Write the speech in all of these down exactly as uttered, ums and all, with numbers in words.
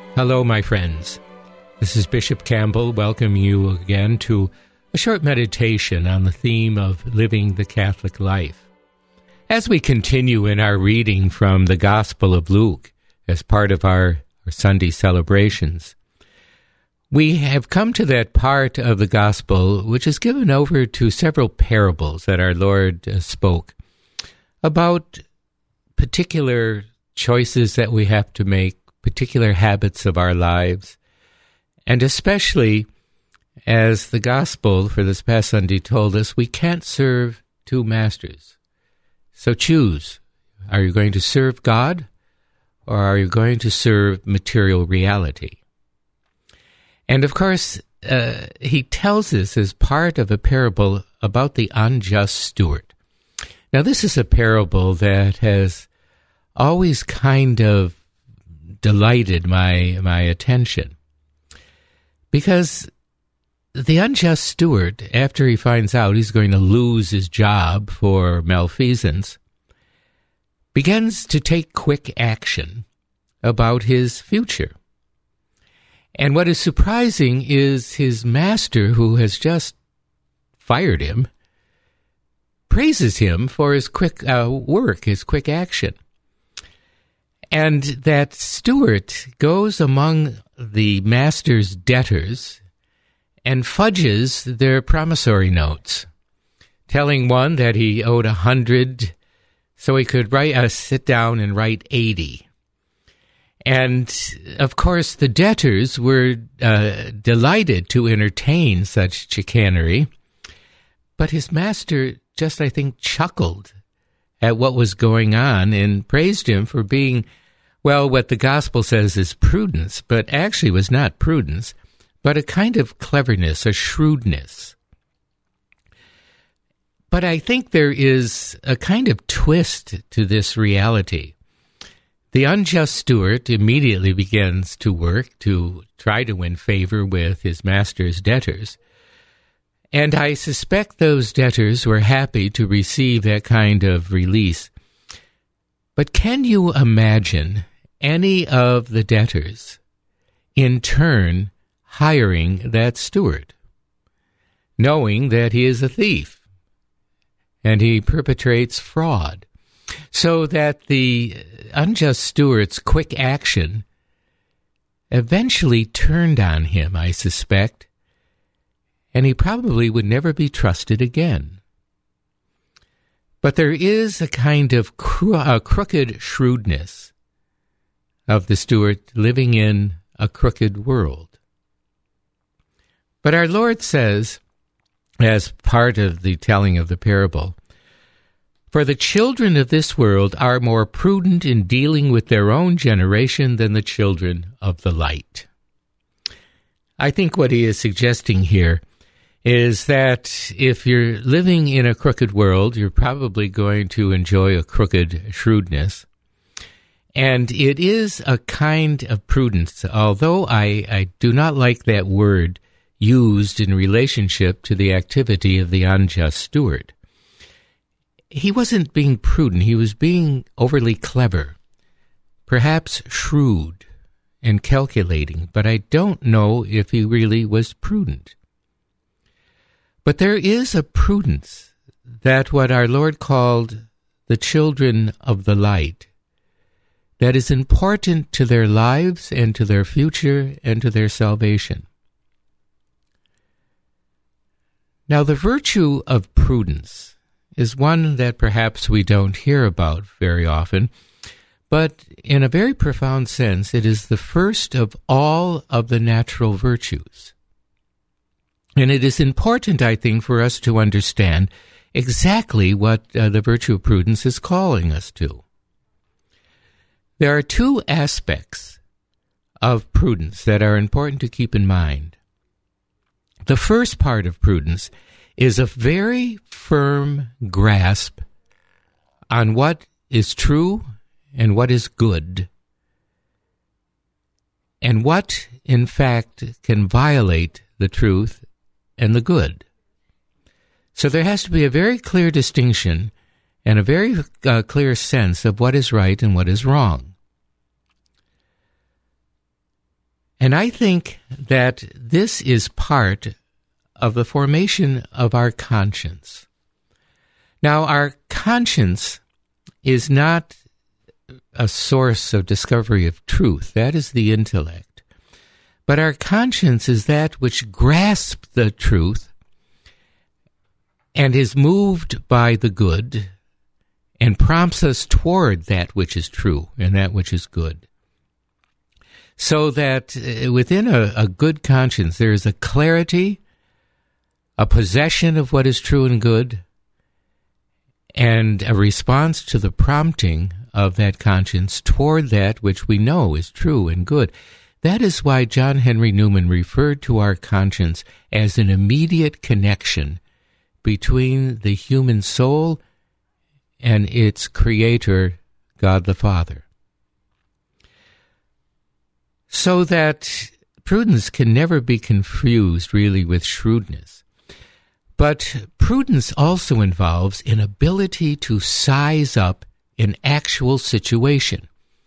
Hello, my friends. This is Bishop Campbell welcoming you again to a short meditation on the theme of living the Catholic life. As we continue in our reading from the Gospel of Luke as part of our, our Sunday celebrations, we have come to that part of the Gospel which is given over to several parables that our Lord uh, spoke about particular choices that we have to make, particular habits of our lives, and especially, as the gospel for this past Sunday told us, we can't serve two masters. So choose. Are you going to serve God, or are you going to serve material reality? And of course, uh, he tells us as part of a parable about the unjust steward. Now, this is a parable that has always kind of delighted my my attention, because the unjust steward, after he finds out he's going to lose his job for malfeasance, begins to take quick action about his future. And what is surprising is his master, who has just fired him, praises him for his quick uh, work, his quick action. And that steward goes among the master's debtors and fudges their promissory notes, telling one that he owed a hundred, so he could write, uh, sit down and write eighty. And, of course, the debtors were uh, delighted to entertain such chicanery, but his master just, I think, chuckled at what was going on and praised him for being, well, what the gospel says is prudence, but actually was not prudence, but a kind of cleverness, a shrewdness. But I think there is a kind of twist to this reality. The unjust steward immediately begins to work to try to win favor with his master's debtors. And I suspect those debtors were happy to receive that kind of release. But can you imagine any of the debtors in turn hiring that steward, knowing that he is a thief and he perpetrates fraud, so that the unjust steward's quick action eventually turned on him, I suspect, and he probably would never be trusted again. But there is a kind of cro- a crooked shrewdness of the steward living in a crooked world. But our Lord says, as part of the telling of the parable, "For the children of this world are more prudent in dealing with their own generation than the children of the light." I think what he is suggesting here is that if you're living in a crooked world, you're probably going to enjoy a crooked shrewdness. And it is a kind of prudence, although I, I do not like that word used in relationship to the activity of the unjust steward. He wasn't being prudent, he was being overly clever, perhaps shrewd and calculating, but I don't know if he really was prudent. But there is a prudence that what our Lord called the children of the light, that is important to their lives and to their future and to their salvation. Now, the virtue of prudence is one that perhaps we don't hear about very often, but in a very profound sense, it is the first of all of the natural virtues. And it is important, I think, for us to understand exactly what uh, the virtue of prudence is calling us to. There are two aspects of prudence that are important to keep in mind. The first part of prudence is a very firm grasp on what is true and what is good, and what, in fact, can violate the truth and the good. So there has to be a very clear distinction and a very uh, clear sense of what is right and what is wrong. And I think that this is part of the formation of our conscience. Now, our conscience is not a source of discovery of truth. That is the intellect. But our conscience is that which grasps the truth and is moved by the good and prompts us toward that which is true and that which is good. So that within a, a good conscience, there is a clarity, a possession of what is true and good, and a response to the prompting of that conscience toward that which we know is true and good. That is why John Henry Newman referred to our conscience as an immediate connection between the human soul and its creator, God the Father. So that prudence can never be confused really with shrewdness. But prudence also involves an ability to size up an actual situation.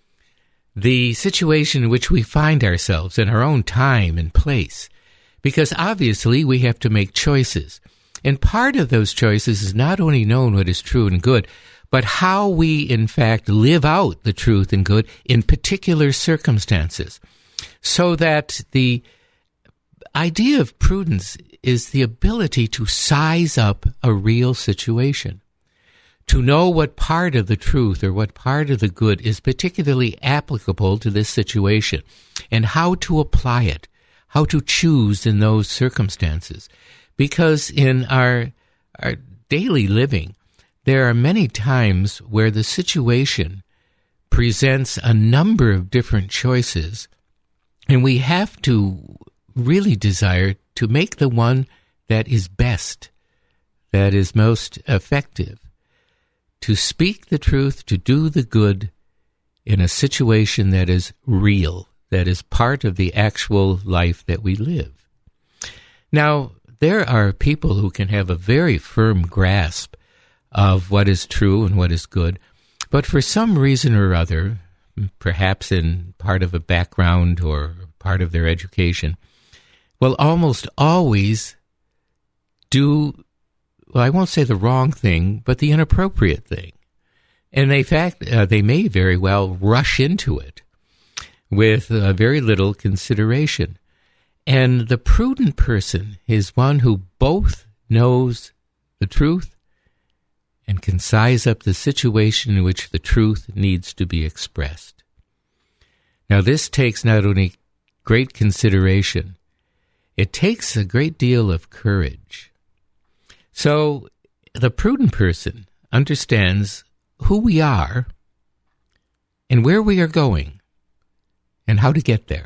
The situation in which we find ourselves in our own time and place. Because obviously we have to make choices. And part of those choices is not only knowing what is true and good, but how we in fact live out the truth and good in particular circumstances. So that the idea of prudence is the ability to size up a real situation. To know what part of the truth or what part of the good is particularly applicable to this situation and how to apply it, how to choose in those circumstances. Because in our, our daily living, there are many times where the situation presents a number of different choices, and we have to really desire to make the one that is best, that is most effective, to speak the truth, to do the good in a situation that is real, that is part of the actual life that we live. Now, there are people who can have a very firm grasp of what is true and what is good, but for some reason or other, perhaps in part of a background or part of their education, will almost always do, well, I won't say the wrong thing, but the inappropriate thing. And in fact, uh, they may very well rush into it with uh, very little consideration. And the prudent person is one who both knows the truth and can size up the situation in which the truth needs to be expressed. Now, this takes not only great consideration, it takes a great deal of courage. So, the prudent person understands who we are and where we are going and how to get there.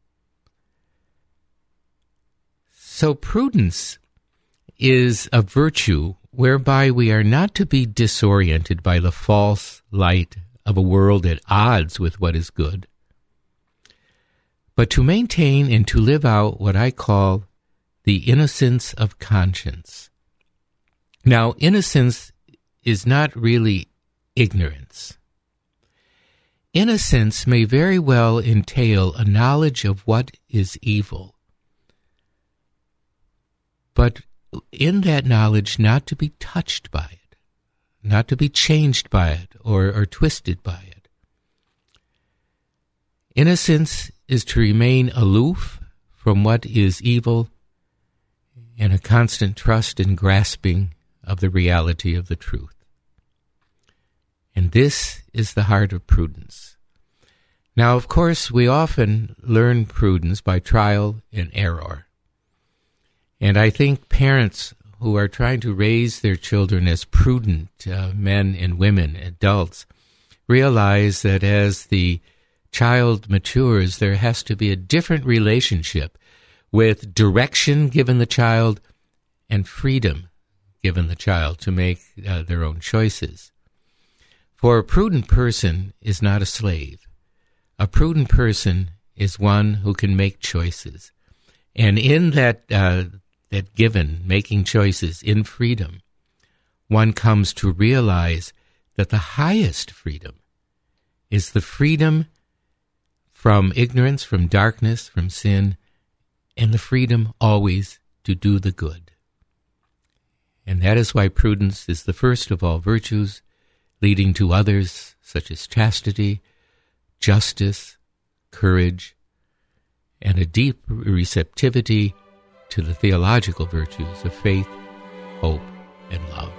So, prudence is a virtue whereby we are not to be disoriented by the false light of a world at odds with what is good, but to maintain and to live out what I call the innocence of conscience. Now, innocence is not really ignorance. Innocence may very well entail a knowledge of what is evil, but in that knowledge not to be touched by it, not to be changed by it or, or twisted by it. Innocence is to remain aloof from what is evil and a constant trust and grasping of the reality of the truth. And this is the heart of prudence. Now, of course, we often learn prudence by trial and error. And I think parents who are trying to raise their children as prudent uh, men and women, adults, realize that as the child matures, there has to be a different relationship with direction given the child and freedom given the child to make uh, their own choices. For a prudent person is not a slave. A prudent person is one who can make choices. And in that uh, that given, making choices in freedom, one comes to realize that the highest freedom is the freedom from ignorance, from darkness, from sin, and the freedom always to do the good. And that is why prudence is the first of all virtues, leading to others such as chastity, justice, courage, and a deep receptivity to the theological virtues of faith, hope, and love.